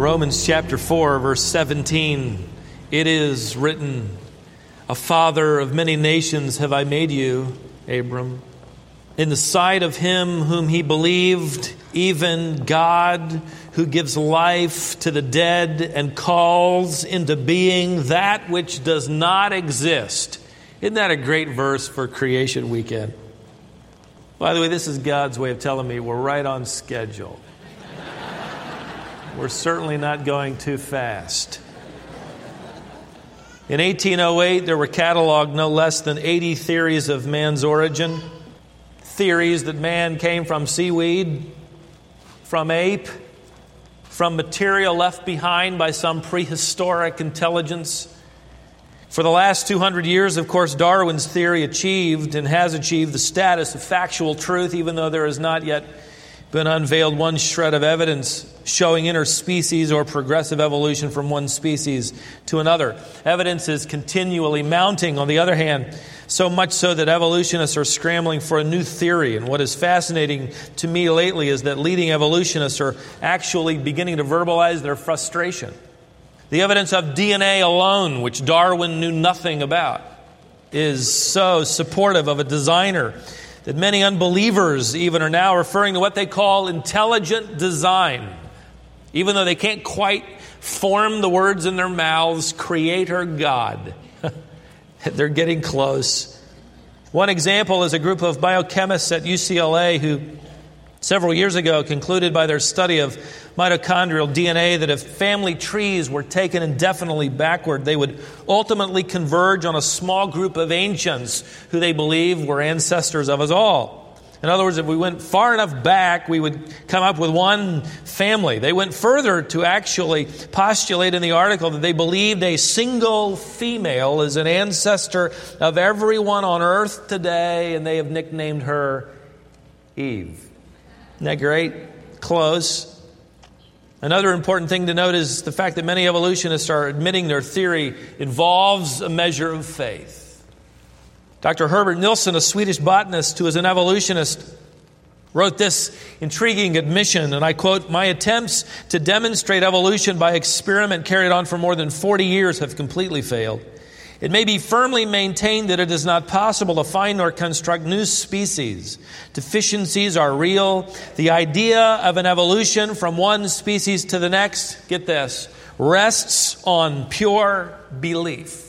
Romans chapter 4, verse 17, it is written, "A father of many nations have I made you, Abram, in the sight of him whom he believed, even God, who gives life to the dead and calls into being that which does not exist." Isn't that a great verse for Creation Weekend? By the way, this is God's way of telling me we're right on schedule. We're certainly not going too fast. In 1808, there were cataloged no less than 80 theories of man's origin. Theories that man came from seaweed, from ape, from material left behind by some prehistoric intelligence. For the last 200 years, of course, Darwin's theory achieved and has achieved the status of factual truth, even though there has not yet been unveiled one shred of evidence showing interspecies or progressive evolution from one species to another. Evidence is continually mounting, on the other hand, so much so that evolutionists are scrambling for a new theory. And what is fascinating to me lately is that leading evolutionists are actually beginning to verbalize their frustration. The evidence of DNA alone, which Darwin knew nothing about, is so supportive of a designer that many unbelievers even are now referring to what they call intelligent design. Even though they can't quite form the words in their mouths, Creator God. They're getting close. One example is a group of biochemists at UCLA who several years ago concluded by their study of mitochondrial DNA that if family trees were taken indefinitely backward, they would ultimately converge on a small group of ancients who they believe were ancestors of us all. In other words, if we went far enough back, we would come up with one family. They went further to actually postulate in the article that they believed a single female is an ancestor of everyone on earth today, and they have nicknamed her Eve. Isn't that great? Close. Another important thing to note is the fact that many evolutionists are admitting their theory involves a measure of faith. Dr. Herbert Nilsson, a Swedish botanist who is an evolutionist, wrote this intriguing admission, and I quote, "My attempts to demonstrate evolution by experiment carried on for more than 40 years have completely failed. It may be firmly maintained that it is not possible to find or construct new species. Deficiencies are real. The idea of an evolution from one species to the next, get this, rests on pure belief.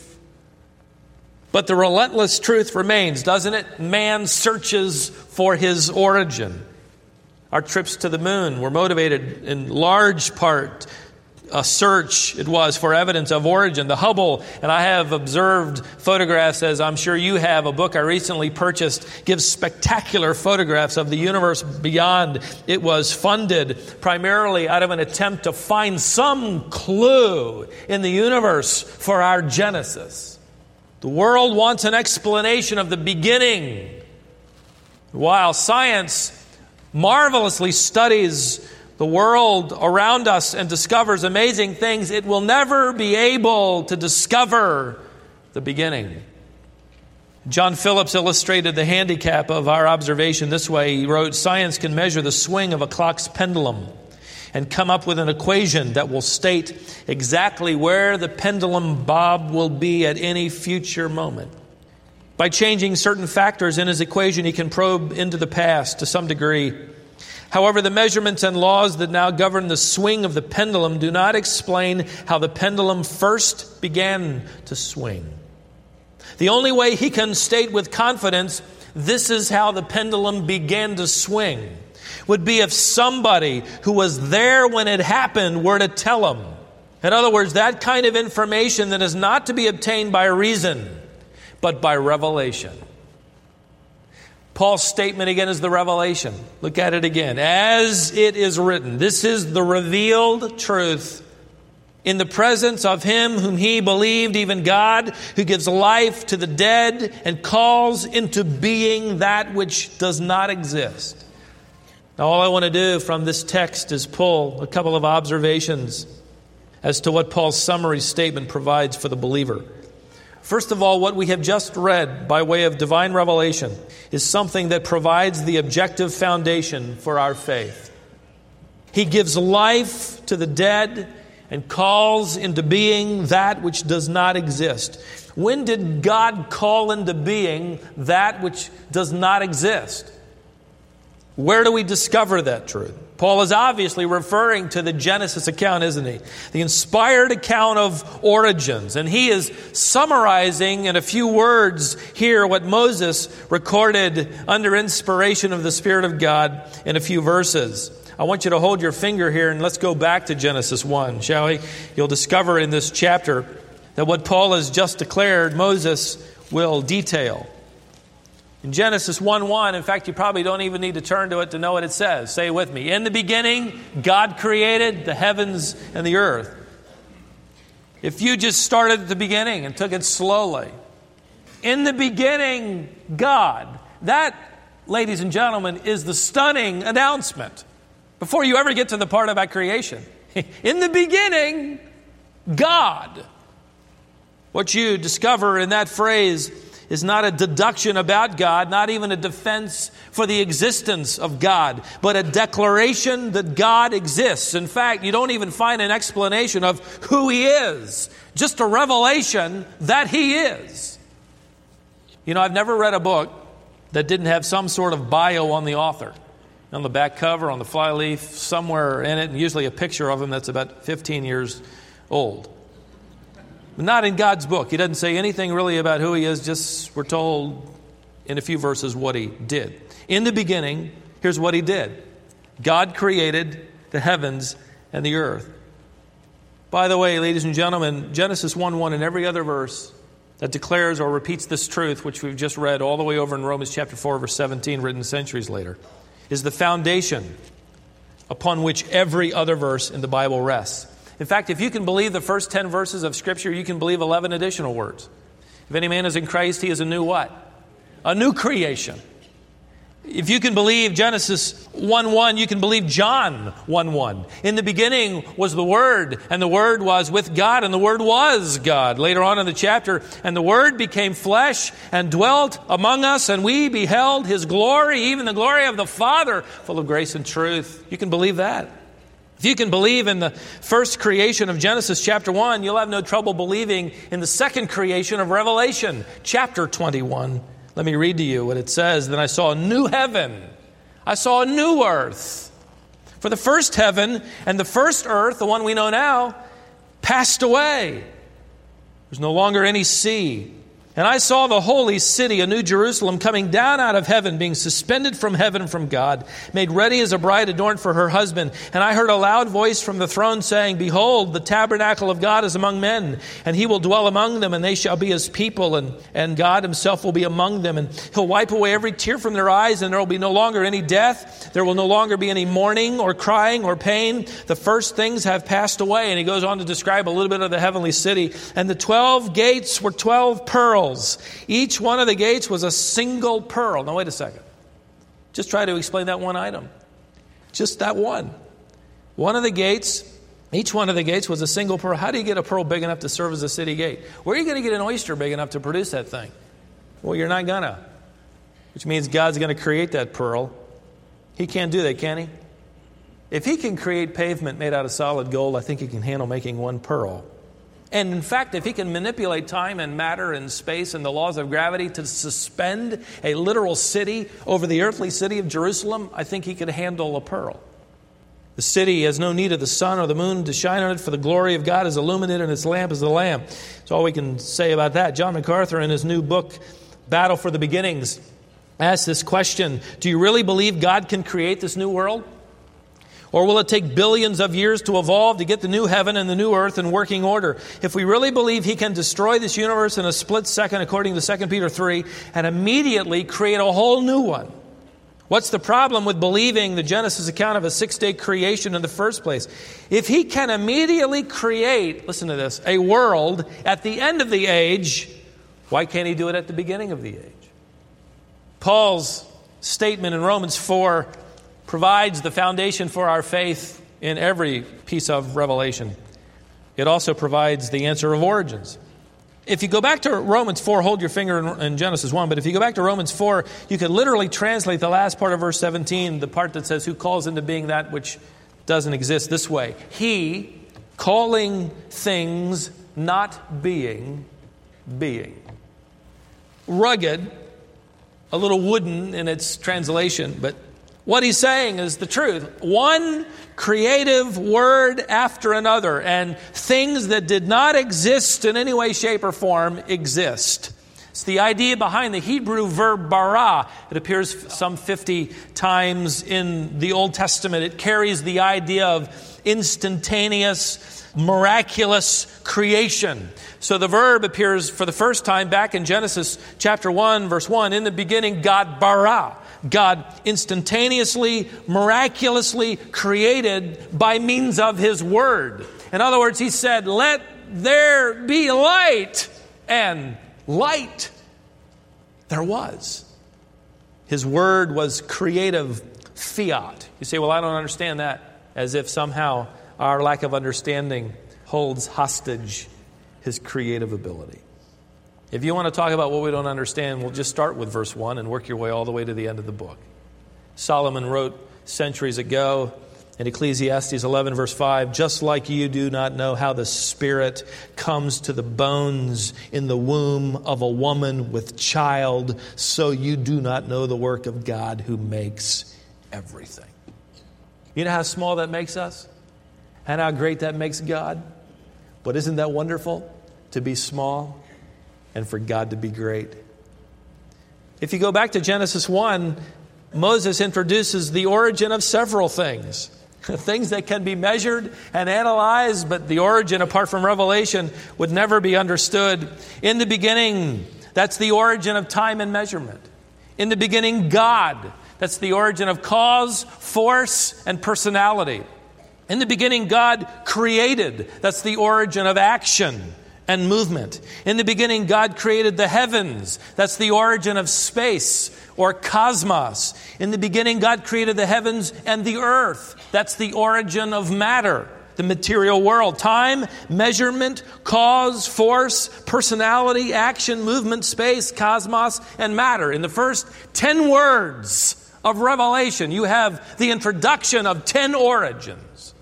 But the relentless truth remains, doesn't it? Man searches for his origin. Our trips to the moon were motivated in large part a search it was for evidence of origin. The Hubble, and I have observed photographs, as I'm sure you have. A book I recently purchased gives spectacular photographs of the universe beyond. It was funded primarily out of an attempt to find some clue in the universe for our genesis. The world wants an explanation of the beginning. While science marvelously studies the world around us and discovers amazing things, it will never be able to discover the beginning. John Phillips illustrated the handicap of our observation this way. He wrote, "Science can measure the swing of a clock's pendulum and come up with an equation that will state exactly where the pendulum bob will be at any future moment. By changing certain factors in his equation, he can probe into the past to some degree. However, the measurements and laws that now govern the swing of the pendulum do not explain how the pendulum first began to swing. The only way he can state with confidence, this is how the pendulum began to swing, would be if somebody who was there when it happened were to tell him. In other words, that kind of information that is not to be obtained by reason, but by revelation." Paul's statement again is the revelation. Look at it again. "As it is written," this is the revealed truth, "in the presence of him whom he believed, even God, who gives life to the dead and calls into being that which does not exist." Now, all I want to do from this text is pull a couple of observations as to what Paul's summary statement provides for the believer. First of all, what we have just read by way of divine revelation is something that provides the objective foundation for our faith. He gives life to the dead and calls into being that which does not exist. When did God call into being that which does not exist? Where do we discover that truth? Paul is obviously referring to the Genesis account, isn't he? The inspired account of origins. And he is summarizing in a few words here what Moses recorded under inspiration of the Spirit of God in a few verses. I want you to hold your finger here and let's go back to Genesis 1, shall we? You'll discover in this chapter that what Paul has just declared, Moses will detail. In Genesis 1:1, in fact, you probably don't even need to turn to it to know what it says. Say it with me. In the beginning, God created the heavens and the earth. If you just started at the beginning and took it slowly. In the beginning, God. That, ladies and gentlemen, is the stunning announcement. Before you ever get to the part about creation. In the beginning, God. What you discover in that phrase is not a deduction about God, not even a defense for the existence of God, but a declaration that God exists. In fact, you don't even find an explanation of who He is, just a revelation that He is. You know, I've never read a book that didn't have some sort of bio on the author. On the back cover, on the flyleaf, somewhere in it, and usually a picture of him that's about 15 years old. But not in God's book. He doesn't say anything really about who He is, just we're told in a few verses what He did. In the beginning, here's what He did. God created the heavens and the earth. By the way, ladies and gentlemen, Genesis 1:1 and every other verse that declares or repeats this truth, which we've just read all the way over in Romans chapter 4, verse 17, written centuries later, is the foundation upon which every other verse in the Bible rests. In fact, if you can believe the first 10 verses of Scripture, you can believe 11 additional words. If any man is in Christ, he is a new what? A new creation. If you can believe Genesis 1:1, you can believe John 1:1. In the beginning was the Word, and the Word was with God, and the Word was God. Later on in the chapter, and the Word became flesh and dwelt among us, and we beheld His glory, even the glory of the Father, full of grace and truth. You can believe that. If you can believe in the first creation of Genesis chapter 1, you'll have no trouble believing in the second creation of Revelation chapter 21. Let me read to you what it says. Then I saw a new heaven. I saw a new earth. For the first heaven and the first earth, the one we know now, passed away. There's no longer any sea. And I saw the holy city, a new Jerusalem, coming down out of heaven, being suspended from heaven from God, made ready as a bride adorned for her husband. And I heard a loud voice from the throne saying, Behold, the tabernacle of God is among men, and He will dwell among them, and they shall be His people, and God Himself will be among them. And He'll wipe away every tear from their eyes, and there will be no longer any death. There will no longer be any mourning or crying or pain. The first things have passed away. And he goes on to describe a little bit of the heavenly city. And the 12 gates were 12 pearls. Each one of the gates was a single pearl. Now, wait a second. Just try to explain that one item. Just that one. One of the gates, each one of the gates was a single pearl. How do you get a pearl big enough to serve as a city gate? Where are you going to get an oyster big enough to produce that thing? Well, you're not going to. Which means God's going to create that pearl. He can't do that, can He? If He can create pavement made out of solid gold, I think He can handle making one pearl. And in fact, if He can manipulate time and matter and space and the laws of gravity to suspend a literal city over the earthly city of Jerusalem, I think He could handle a pearl. The city has no need of the sun or the moon to shine on it, for the glory of God is illuminated and its lamp is the Lamb. That's all we can say about that. John MacArthur, in his new book, Battle for the Beginnings, asks this question: do you really believe God can create this new world? Or will it take billions of years to evolve to get the new heaven and the new earth in working order? If we really believe He can destroy this universe in a split second, according to 2 Peter 3, and immediately create a whole new one, what's the problem with believing the Genesis account of a 6-day creation in the first place? If He can immediately create, listen to this, a world at the end of the age, why can't He do it at the beginning of the age? Paul's statement in Romans 4 provides the foundation for our faith in every piece of revelation. It also provides the answer of origins. If you go back to Romans 4, hold your finger in Genesis 1, but if you go back to Romans 4, you could literally translate the last part of verse 17, the part that says, who calls into being that which doesn't exist, this way: He calling things not being, being. Rugged, a little wooden in its translation, but what he's saying is the truth. One creative word after another, and things that did not exist in any way, shape, or form exist. It's the idea behind the Hebrew verb bara. It appears some 50 times in the Old Testament. It carries the idea of instantaneous, miraculous creation. So the verb appears for the first time back in Genesis chapter 1, verse 1. In the beginning, God bara. God instantaneously, miraculously created by means of His Word. In other words, He said, "Let there be light," and light there was. His Word was creative fiat. You say, "Well, I don't understand that," as if somehow our lack of understanding holds hostage His creative ability. If you want to talk about what we don't understand, we'll just start with verse 1 and work your way all the way to the end of the book. Solomon wrote centuries ago in Ecclesiastes 11, verse 5, "Just like you do not know how the Spirit comes to the bones in the womb of a woman with child, so you do not know the work of God who makes everything." You know how small that makes us? And how great that makes God? But isn't that wonderful to be small and for God to be great? If you go back to Genesis 1, Moses introduces the origin of several things. Things that can be measured and analyzed, but the origin, apart from Revelation, would never be understood. In the beginning, that's the origin of time and measurement. In the beginning, God. That's the origin of cause, force, and personality. In the beginning, God created. That's the origin of action and movement. In the beginning, God created the heavens. That's the origin of space or cosmos. In the beginning, God created the heavens and the earth. That's the origin of matter, the material world. Time, measurement, cause, force, personality, action, movement, space, cosmos, and matter. In the first 10 words of Revelation, you have the introduction of 10 origins.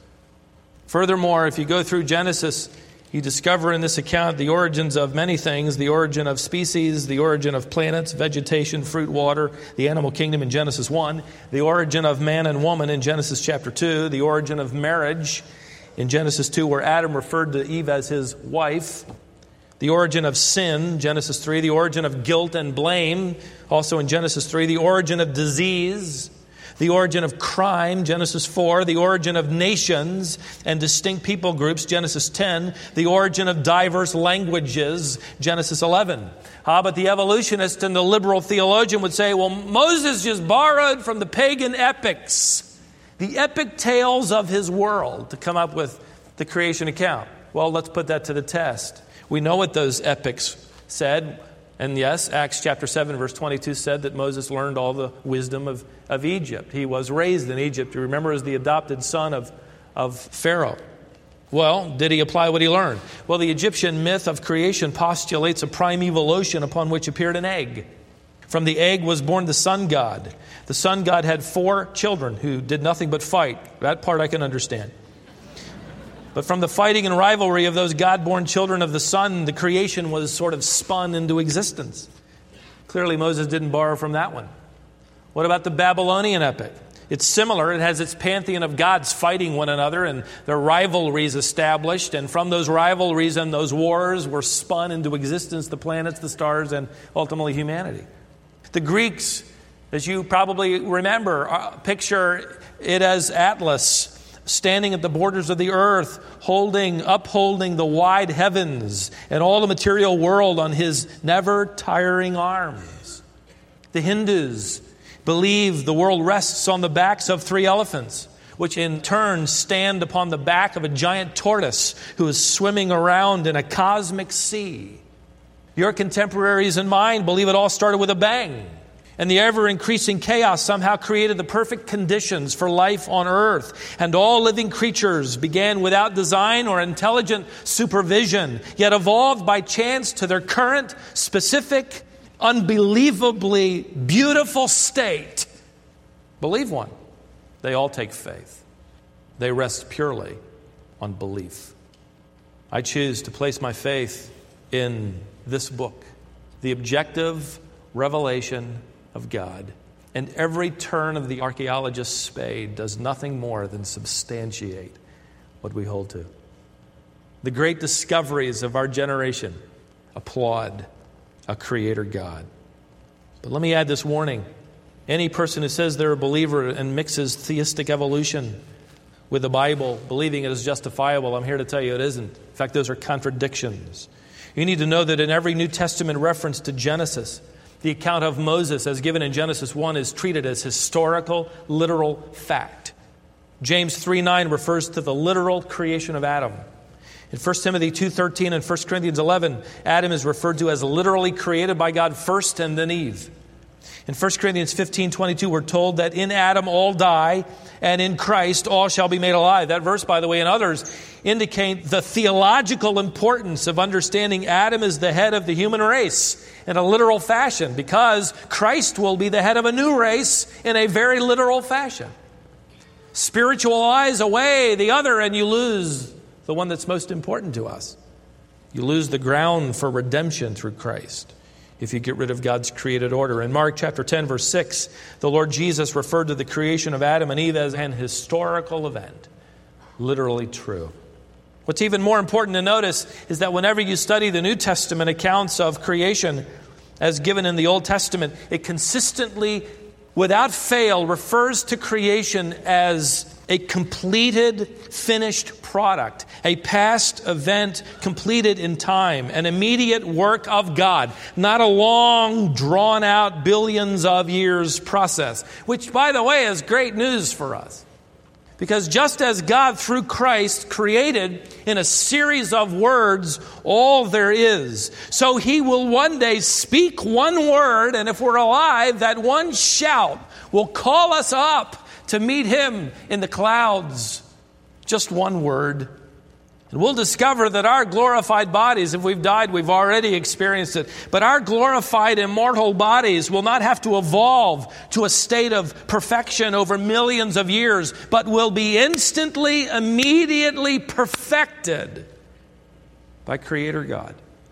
Furthermore, if you go through Genesis, you discover in this account the origins of many things: the origin of species, the origin of planets, vegetation, fruit, water, the animal kingdom in Genesis 1, the origin of man and woman in Genesis chapter 2, the origin of marriage in Genesis 2, where Adam referred to Eve as his wife, the origin of sin, Genesis 3, the origin of guilt and blame, also in Genesis 3, the origin of disease, the origin of crime, Genesis 4, the origin of nations and distinct people groups, Genesis 10, the origin of diverse languages, Genesis 11. But the evolutionist and the liberal theologian would say, well, Moses just borrowed from the pagan epics, the epic tales of his world, to come up with the creation account. Well, let's put that to the test. We know what those epics said. And yes, Acts chapter 7, verse 22 said that Moses learned all the wisdom of Egypt. He was raised in Egypt, you remember, as the adopted son of Pharaoh. Well, did he apply what he learned? Well, the Egyptian myth of creation postulates a primeval ocean upon which appeared an egg. From the egg was born the sun god. The sun god had 4 children who did nothing but fight. That part I can understand. But from the fighting and rivalry of those God-born children of the sun, the creation was sort of spun into existence. Clearly, Moses didn't borrow from that one. What about the Babylonian epic? It's similar. It has its pantheon of gods fighting one another and their rivalries established. And from those rivalries and those wars were spun into existence the planets, the stars, and ultimately humanity. The Greeks, as you probably remember, picture it as Atlas, standing at the borders of the earth, upholding the wide heavens and all the material world on his never-tiring arms. The Hindus believe the world rests on the backs of 3 elephants, which in turn stand upon the back of a giant tortoise who is swimming around in a cosmic sea. Your contemporaries and mine believe it all started with a bang. And the ever-increasing chaos somehow created the perfect conditions for life on earth. And all living creatures began without design or intelligent supervision, yet evolved by chance to their current, specific, unbelievably beautiful state. Believe one. They all take faith. They rest purely on belief. I choose to place my faith in this book, the objective revelation of God. And every turn of the archaeologist's spade does nothing more than substantiate what we hold to. The great discoveries of our generation applaud a creator God. But let me add this warning. Any person who says they're a believer and mixes theistic evolution with the Bible, believing it is justifiable, I'm here to tell you it isn't. In fact, those are contradictions. You need to know that in every New Testament reference to Genesis, the account of Moses as given in Genesis 1 is treated as historical, literal fact. James 3:9 refers to the literal creation of Adam. In 1 Timothy 2:13 and 1 Corinthians 11, Adam is referred to as literally created by God first and then Eve. In 1 Corinthians 15:22, we're told that in Adam all die, and in Christ all shall be made alive. That verse, by the way, and others indicate the theological importance of understanding Adam is the head of the human race in a literal fashion, because Christ will be the head of a new race in a very literal fashion. Spiritualize away the other, and you lose the one that's most important to us. You lose the ground for redemption through Christ if you get rid of God's created order. In Mark chapter 10, verse 6, the Lord Jesus referred to the creation of Adam and Eve as an historical event. Literally true. What's even more important to notice is that whenever you study the New Testament accounts of creation as given in the Old Testament, it consistently, without fail, refers to creation as a completed, finished product, a past event completed in time, an immediate work of God, not a long, drawn-out, billions of years process, which, by the way, is great news for us. Because just as God, through Christ, created in a series of words all there is, so He will one day speak one word, and if we're alive, that one shout will call us up to meet Him in the clouds. Just one word. And we'll discover that our glorified bodies, if we've died, we've already experienced it. But our glorified immortal bodies will not have to evolve to a state of perfection over millions of years, but will be instantly, immediately perfected by Creator God.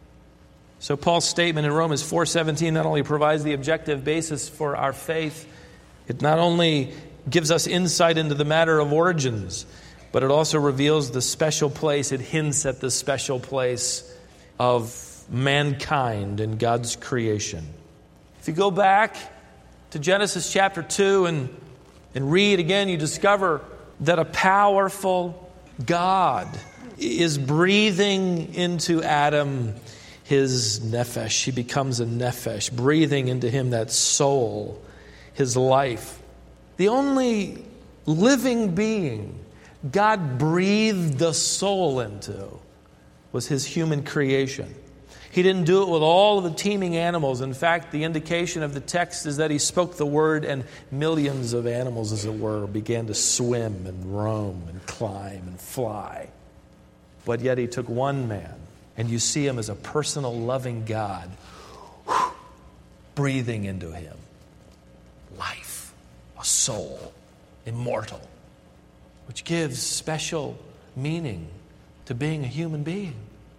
So Paul's statement in Romans 4:17 not only provides the objective basis for our faith, it not only gives us insight into the matter of origins, but it also reveals the special place. It hints at the special place of mankind in God's creation. If you go back to Genesis chapter 2 and read again, you discover that a powerful God is breathing into Adam his nephesh. He becomes a nephesh, breathing into him that soul, his life. The only living being God breathed the soul into was His human creation. He didn't do it with all of the teeming animals. In fact, the indication of the text is that He spoke the word and millions of animals, as it were, began to swim and roam and climb and fly. But yet He took one man, and you see Him as a personal, loving God, breathing into him life, a soul, immortal, which gives special meaning to being a human being.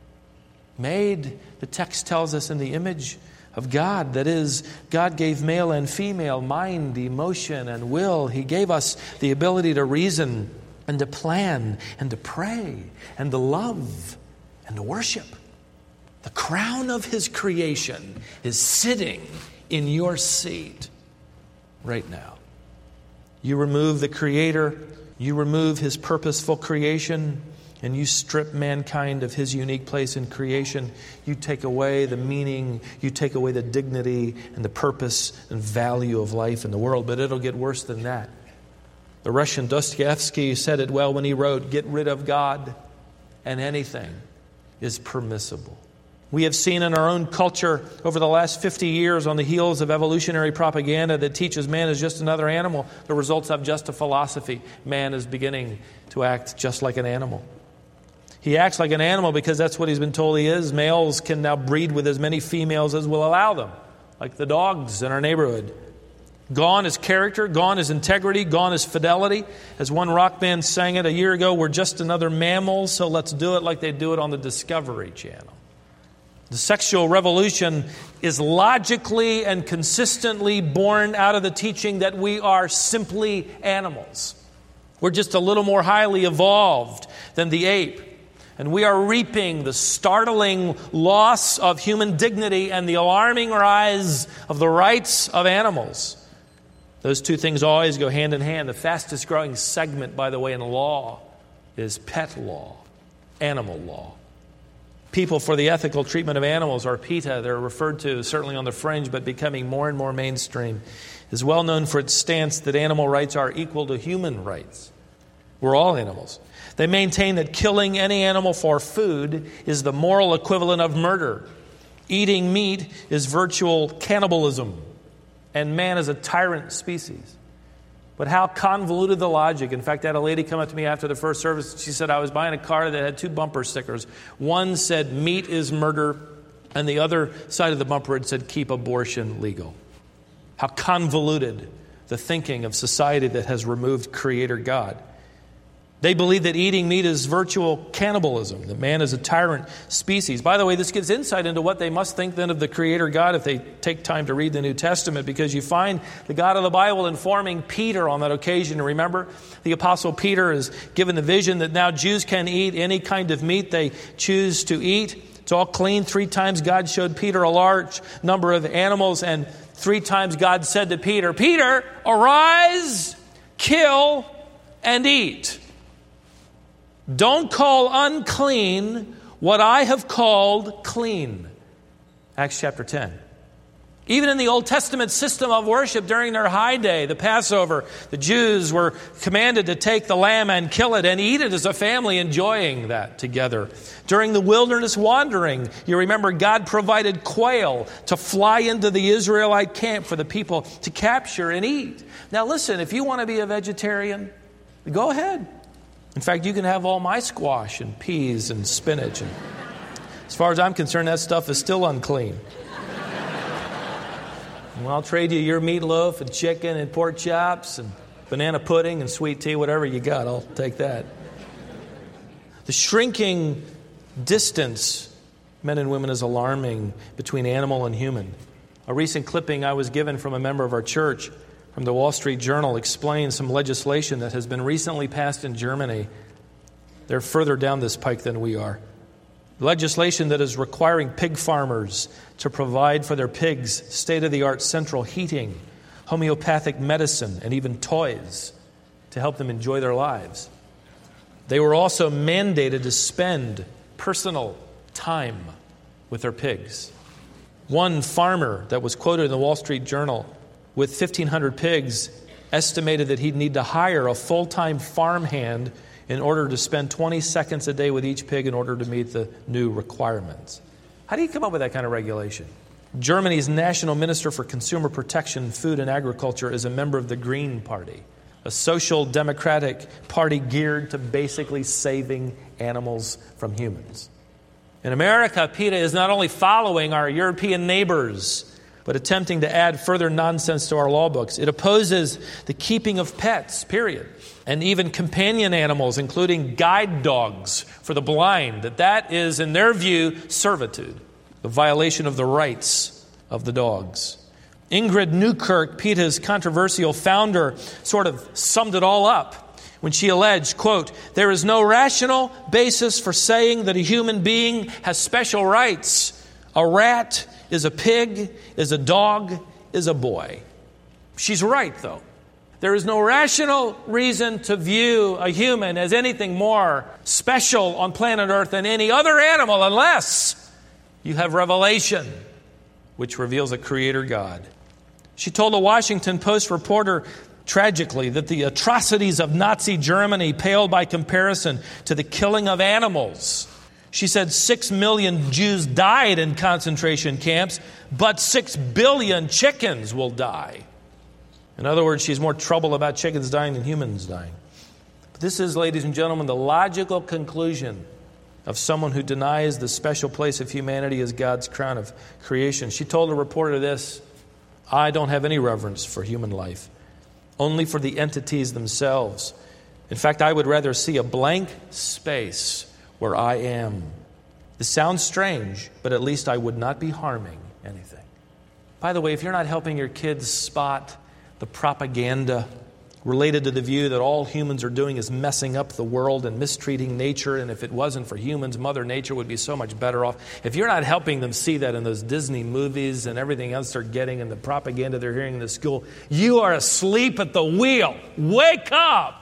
Made, the text tells us, in the image of God. That is, God gave male and female mind, emotion, and will. He gave us the ability to reason and to plan and to pray and to love and to worship. The crown of His creation is sitting in your seat right now. You remove the Creator, you remove His purposeful creation, and you strip mankind of his unique place in creation. You take away the meaning, you take away the dignity and the purpose and value of life in the world. But it'll get worse than that. The Russian Dostoevsky said it well when he wrote, "Get rid of God and anything is permissible." We have seen in our own culture over the last 50 years, on the heels of evolutionary propaganda that teaches man is just another animal, the results of just a philosophy. Man is beginning to act just like an animal. He acts like an animal because that's what he's been told he is. Males can now breed with as many females as will allow them, like the dogs in our neighborhood. Gone is character, gone is integrity, gone is fidelity. As one rock band sang it a year ago, we're just another mammal, so let's do it like they do it on the Discovery Channel. The sexual revolution is logically and consistently born out of the teaching that we are simply animals. We're just a little more highly evolved than the ape. And we are reaping the startling loss of human dignity and the alarming rise of the rights of animals. Those two things always go hand in hand. The fastest growing segment, by the way, in law is pet law, animal law. People for the Ethical Treatment of Animals, or PETA, they're referred to certainly on the fringe, but becoming more and more mainstream, is well known for its stance that animal rights are equal to human rights. We're all animals. They maintain that killing any animal for food is the moral equivalent of murder. Eating meat is virtual cannibalism, and man is a tyrant species. But how convoluted the logic. In fact, I had a lady come up to me after the first service. She said, I was buying a car that had two bumper stickers. One said, meat is murder, and the other side of the bumper had said, keep abortion legal. How convoluted the thinking of society that has removed Creator God. They believe that eating meat is virtual cannibalism, that man is a tyrant species. By the way, this gives insight into what they must think then of the Creator God if they take time to read the New Testament, because you find the God of the Bible informing Peter on that occasion. Remember, the Apostle Peter is given the vision that now Jews can eat any kind of meat they choose to eat. It's all clean. 3 times God showed Peter a large number of animals, and 3 times God said to Peter, Peter, arise, kill, and eat. Don't call unclean what I have called clean. Acts chapter 10. Even in the Old Testament system of worship during their high day, the Passover, the Jews were commanded to take the lamb and kill it and eat it as a family, enjoying that together. During the wilderness wandering, you remember God provided quail to fly into the Israelite camp for the people to capture and eat. Now listen, if you want to be a vegetarian, go ahead. In fact, you can have all my squash and peas and spinach. And as far as I'm concerned, that stuff is still unclean. Well, I'll trade you your meatloaf and chicken and pork chops and banana pudding and sweet tea, whatever you got. I'll take that. The shrinking distance, men and women, is alarming between animal and human. A recent clipping I was given from a member of our church from the Wall Street Journal explains some legislation that has been recently passed in Germany. They're further down this pike than we are. Legislation that is requiring pig farmers to provide for their pigs state-of-the-art central heating, homeopathic medicine, and even toys to help them enjoy their lives. They were also mandated to spend personal time with their pigs. One farmer that was quoted in the Wall Street Journal with 1,500 pigs estimated that he'd need to hire a full-time farmhand in order to spend 20 seconds a day with each pig in order to meet the new requirements. How do you come up with that kind of regulation? Germany's National Minister for Consumer Protection, Food and Agriculture is a member of the Green Party, a social democratic party geared to basically saving animals from humans. In America, PETA is not only following our European neighbors, but attempting to add further nonsense to our law books. It opposes the keeping of pets, period, and even companion animals, including guide dogs for the blind. That is, in their view, servitude, the violation of the rights of the dogs. Ingrid Newkirk, PETA's controversial founder, sort of summed it all up when she alleged, quote, there is no rational basis for saying that a human being has special rights. A rat is a pig, is a dog, is a boy. She's right, though. There is no rational reason to view a human as anything more special on planet Earth than any other animal unless you have revelation, which reveals a Creator God. She told a Washington Post reporter, tragically, that the atrocities of Nazi Germany paled by comparison to the killing of animals. She said 6 million Jews died in concentration camps, but 6 billion chickens will die. In other words, she's more troubled about chickens dying than humans dying. But this is, ladies and gentlemen, the logical conclusion of someone who denies the special place of humanity as God's crown of creation. She told a reporter this, I don't have any reverence for human life, only for the entities themselves. In fact, I would rather see a blank space where I am. This sounds strange, but at least I would not be harming anything. By the way, if you're not helping your kids spot the propaganda related to the view that all humans are doing is messing up the world and mistreating nature, and if it wasn't for humans, Mother Nature would be so much better off. If you're not helping them see that in those Disney movies and everything else they're getting and the propaganda they're hearing in the school, you are asleep at the wheel. Wake up!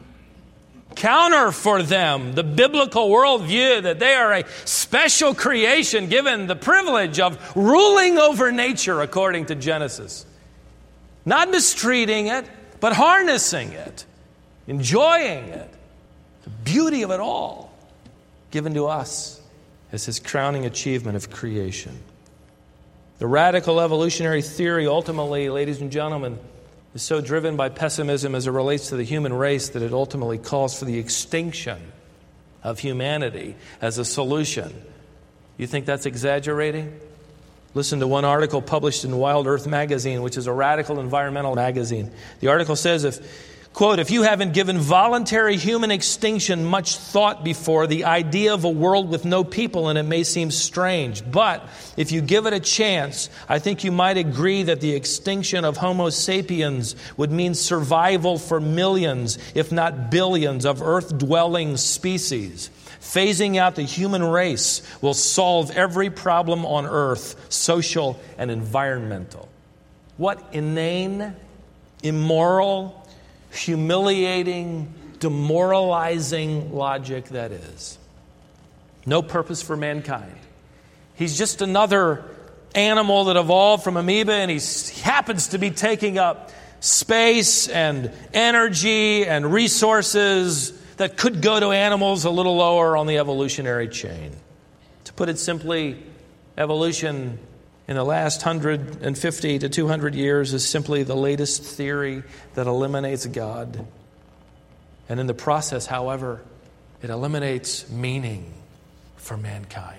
Counter for them the biblical worldview that they are a special creation given the privilege of ruling over nature according to Genesis. Not mistreating it, but harnessing it, enjoying it, the beauty of it all given to us as His crowning achievement of creation. The radical evolutionary theory ultimately, ladies and gentlemen, is so driven by pessimism as it relates to the human race that it ultimately calls for the extinction of humanity as a solution. You think that's exaggerating? Listen to one article published in Wild Earth magazine, which is a radical environmental magazine. The article says, quote, if you haven't given voluntary human extinction much thought before, the idea of a world with no people in it may seem strange. But if you give it a chance, I think you might agree that the extinction of Homo sapiens would mean survival for millions, if not billions, of Earth-dwelling species. Phasing out the human race will solve every problem on Earth, social and environmental. What inane, immoral, humiliating, demoralizing logic that is. No purpose for mankind. He's just another animal that evolved from amoeba, and he happens to be taking up space and energy and resources that could go to animals a little lower on the evolutionary chain. To put it simply, evolution in the last 150 to 200 years is simply the latest theory that eliminates God. And in the process, however, it eliminates meaning for mankind.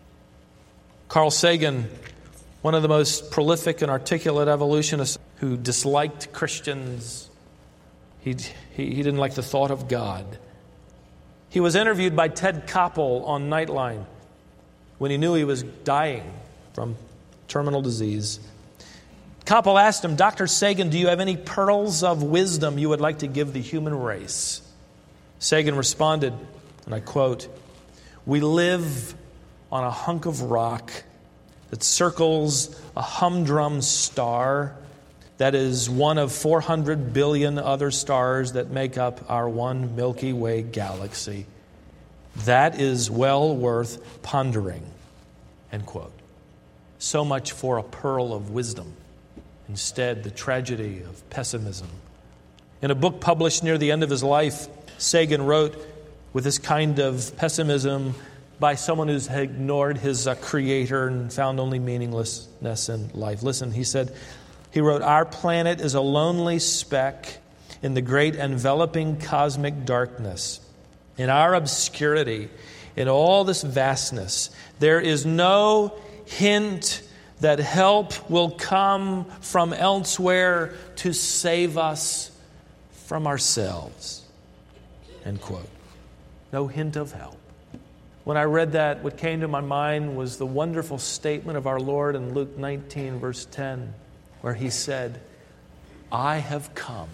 Carl Sagan, one of the most prolific and articulate evolutionists who disliked Christians, he didn't like the thought of God. He was interviewed by Ted Koppel on Nightline when he knew he was dying from terminal disease. Koppel asked him, Dr. Sagan, do you have any pearls of wisdom you would like to give the human race? Sagan responded, and I quote, we live on a hunk of rock that circles a humdrum star that is one of 400 billion other stars that make up our one Milky Way galaxy. That is well worth pondering. End quote. So much for a pearl of wisdom. Instead, the tragedy of pessimism. In a book published near the end of his life, Sagan wrote with this kind of pessimism by someone who's ignored his creator and found only meaninglessness in life. Listen, he wrote, our planet is a lonely speck in the great enveloping cosmic darkness. In our obscurity, in all this vastness, there is no hint that help will come from elsewhere to save us from ourselves. End quote. No hint of help. When I read that, what came to my mind was the wonderful statement of our Lord in Luke 19, verse 10, where He said, I have come.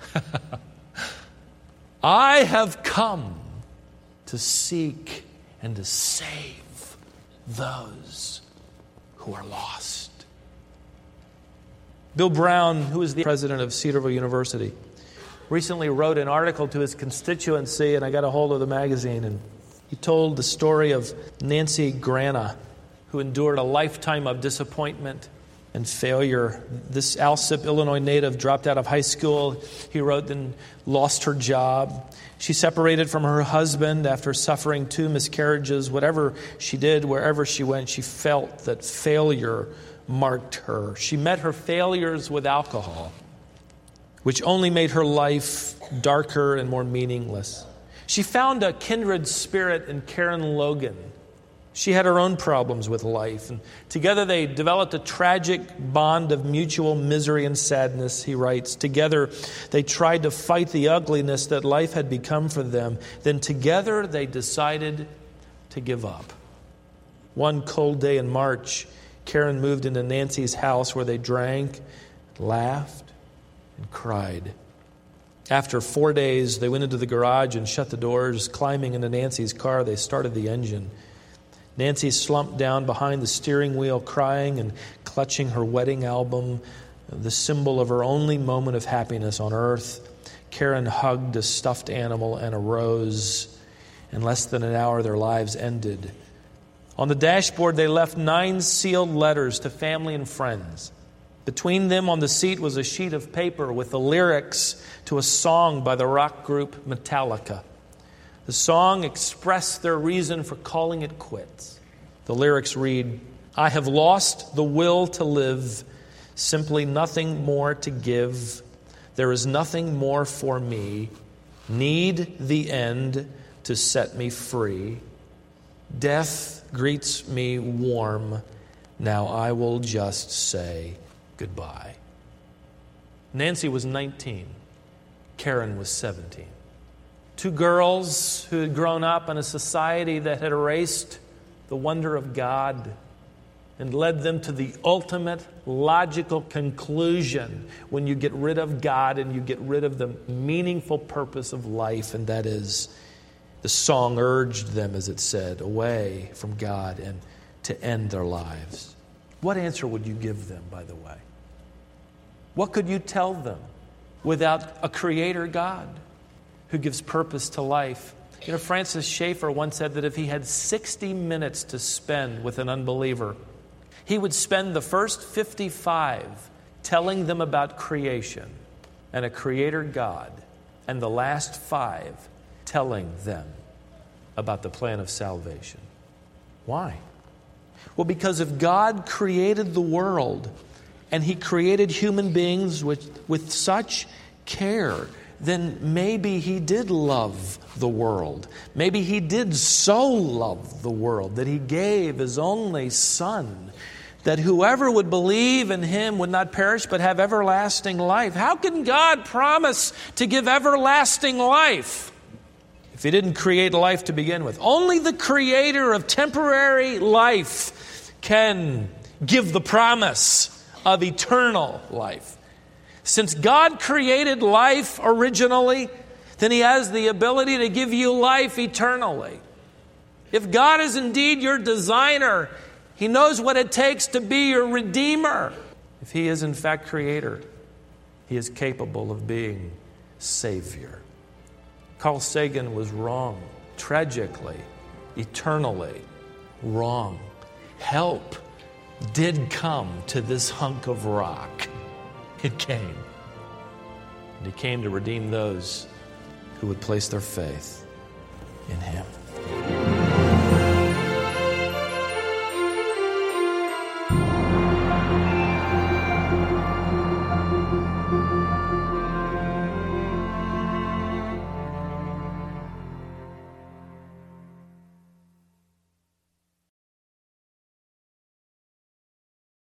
I have come to seek and to save those who are lost. Bill Brown, who is the president of Cedarville University, recently wrote an article to his constituency, and I got a hold of the magazine, and he told the story of Nancy Grana, who endured a lifetime of disappointment and failure. This Alsip, Illinois native dropped out of high school, he wrote, then lost her job. She separated from her husband after suffering 2 miscarriages. Whatever she did, wherever she went, she felt that failure marked her. She met her failures with alcohol, which only made her life darker and more meaningless. She found a kindred spirit in Karen Logan, She had her own problems with life, and together they developed a tragic bond of mutual misery and sadness, he writes. Together they tried to fight the ugliness that life had become for them. Then together they decided to give up. One cold day in March, Karen moved into Nancy's house where they drank, laughed, and cried. After 4 days, they went into the garage and shut the doors. Climbing into Nancy's car, they started the engine. Nancy slumped down behind the steering wheel, crying and clutching her wedding album, the symbol of her only moment of happiness on earth. Karen hugged a stuffed animal and a rose. In less than an hour, their lives ended. On the dashboard, they left 9 sealed letters to family and friends. Between them on the seat was a sheet of paper with the lyrics to a song by the rock group Metallica. The song expressed their reason for calling it quits. The lyrics read, "I have lost the will to live, simply nothing more to give. There is nothing more for me. Need the end to set me free. Death greets me warm. Now I will just say goodbye." Nancy was 19. Karen was 17. 2 girls who had grown up in a society that had erased the wonder of God and led them to the ultimate logical conclusion when you get rid of God and you get rid of the meaningful purpose of life, and that is, the song urged them, as it said, away from God and to end their lives. What answer would you give them, by the way? What could you tell them without a creator God who gives purpose to life? You know, Francis Schaeffer once said that if he had 60 minutes to spend with an unbeliever, he would spend the first 55 telling them about creation and a creator God, and the last 5 telling them about the plan of salvation. Why? Well, because if God created the world and He created human beings with such care, then maybe He did love the world. Maybe He did so love the world that He gave His only Son, that whoever would believe in Him would not perish but have everlasting life. How can God promise to give everlasting life if He didn't create life to begin with? Only the Creator of temporary life can give the promise of eternal life. Since God created life originally, then He has the ability to give you life eternally. If God is indeed your designer, He knows what it takes to be your redeemer. If He is in fact creator, He is capable of being Savior. Carl Sagan was wrong, tragically, eternally wrong. Help did come to this hunk of rock. It came. And He came to redeem those who would place their faith in Him.